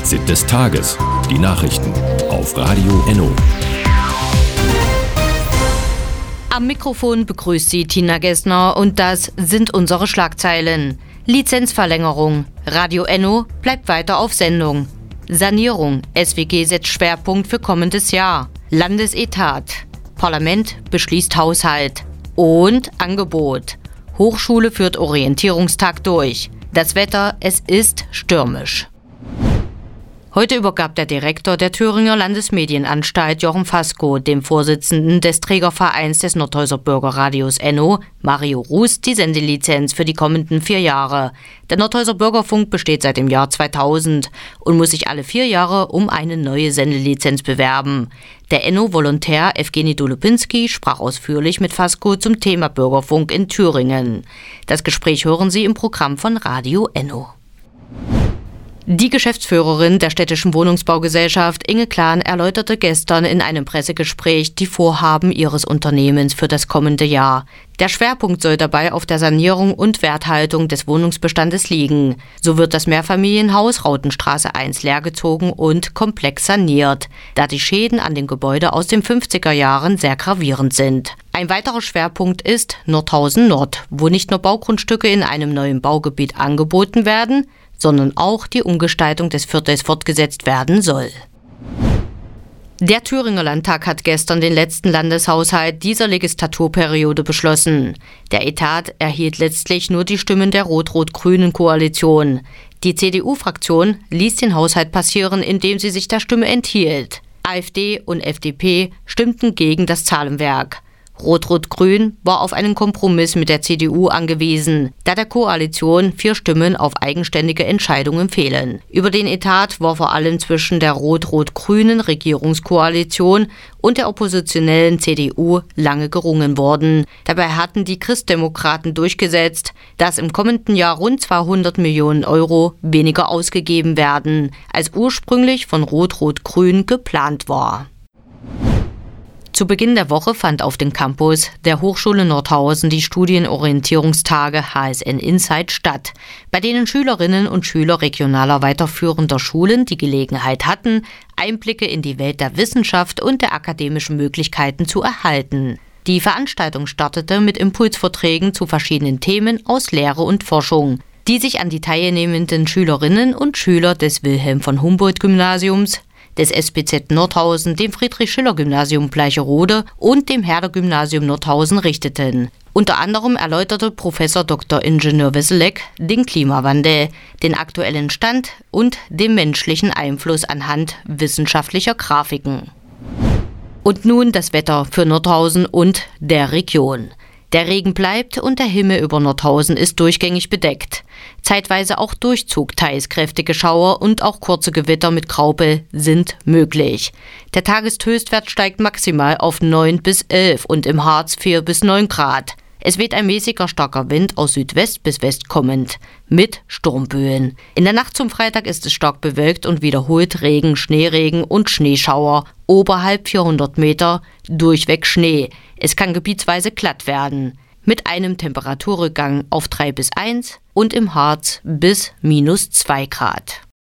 Fazit des Tages. Die Nachrichten auf Radio Enno. Am Mikrofon begrüßt Sie Tina Gessner und das sind unsere Schlagzeilen. Lizenzverlängerung. Radio Enno bleibt weiter auf Sendung. Sanierung. SWG setzt Schwerpunkt für kommendes Jahr. Landesetat. Parlament beschließt Haushalt. Und Angebot. Hochschule führt Orientierungstag durch. Das Wetter, es ist stürmisch. Heute übergab der Direktor der Thüringer Landesmedienanstalt Jochen Fasko dem Vorsitzenden des Trägervereins des Nordhäuser Bürgerradios Enno, Mario Ruß, die Sendelizenz für die kommenden 4 Jahre. Der Nordhäuser Bürgerfunk besteht seit dem Jahr 2000 und muss sich alle 4 Jahre um eine neue Sendelizenz bewerben. Der Enno-Volontär Evgeny Dolupinski sprach ausführlich mit Fasko zum Thema Bürgerfunk in Thüringen. Das Gespräch hören Sie im Programm von Radio Enno. Die Geschäftsführerin der Städtischen Wohnungsbaugesellschaft Inge Klan erläuterte gestern in einem Pressegespräch die Vorhaben ihres Unternehmens für das kommende Jahr. Der Schwerpunkt soll dabei auf der Sanierung und Werthaltung des Wohnungsbestandes liegen. So wird das Mehrfamilienhaus Rautenstraße 1 leergezogen und komplex saniert, da die Schäden an dem Gebäude aus den 50er Jahren sehr gravierend sind. Ein weiterer Schwerpunkt ist Nordhausen Nord, wo nicht nur Baugrundstücke in einem neuen Baugebiet angeboten werden, sondern auch die Umgestaltung des Viertels fortgesetzt werden soll. Der Thüringer Landtag hat gestern den letzten Landeshaushalt dieser Legislaturperiode beschlossen. Der Etat erhielt letztlich nur die Stimmen der rot-rot-grünen Koalition. Die CDU-Fraktion ließ den Haushalt passieren, indem sie sich der Stimme enthielt. AfD und FDP stimmten gegen das Zahlenwerk. Rot-Rot-Grün war auf einen Kompromiss mit der CDU angewiesen, da der Koalition 4 Stimmen auf eigenständige Entscheidungen fehlen. Über den Etat war vor allem zwischen der rot-rot-grünen Regierungskoalition und der oppositionellen CDU lange gerungen worden. Dabei hatten die Christdemokraten durchgesetzt, dass im kommenden Jahr rund 200 Millionen Euro weniger ausgegeben werden, als ursprünglich von Rot-Rot-Grün geplant war. Zu Beginn der Woche fand auf dem Campus der Hochschule Nordhausen die Studienorientierungstage HSN Insight statt, bei denen Schülerinnen und Schüler regionaler weiterführender Schulen die Gelegenheit hatten, Einblicke in die Welt der Wissenschaft und der akademischen Möglichkeiten zu erhalten. Die Veranstaltung startete mit Impulsvorträgen zu verschiedenen Themen aus Lehre und Forschung, die sich an die teilnehmenden Schülerinnen und Schüler des Wilhelm-von-Humboldt-Gymnasiums, des SBZ Nordhausen, dem Friedrich-Schiller-Gymnasium Bleicherode und dem Herder-Gymnasium Nordhausen richteten. Unter anderem erläuterte Professor Dr. Ingenieur Wesselek den Klimawandel, den aktuellen Stand und den menschlichen Einfluss anhand wissenschaftlicher Grafiken. Und nun das Wetter für Nordhausen und der Region. Der Regen bleibt und der Himmel über Nordhausen ist durchgängig bedeckt. Zeitweise auch Durchzug, teils kräftige Schauer und auch kurze Gewitter mit Graupel sind möglich. Der Tageshöchstwert steigt maximal auf 9 bis 11 und im Harz 4 bis 9 Grad. Es weht ein mäßiger starker Wind aus Südwest bis West kommend, mit Sturmböen. In der Nacht zum Freitag ist es stark bewölkt und wiederholt Regen, Schneeregen und Schneeschauer. Oberhalb 400 Meter durchweg Schnee. Es kann gebietsweise glatt werden. Mit einem Temperaturrückgang auf 3 bis 1 und im Harz bis -2 Grad.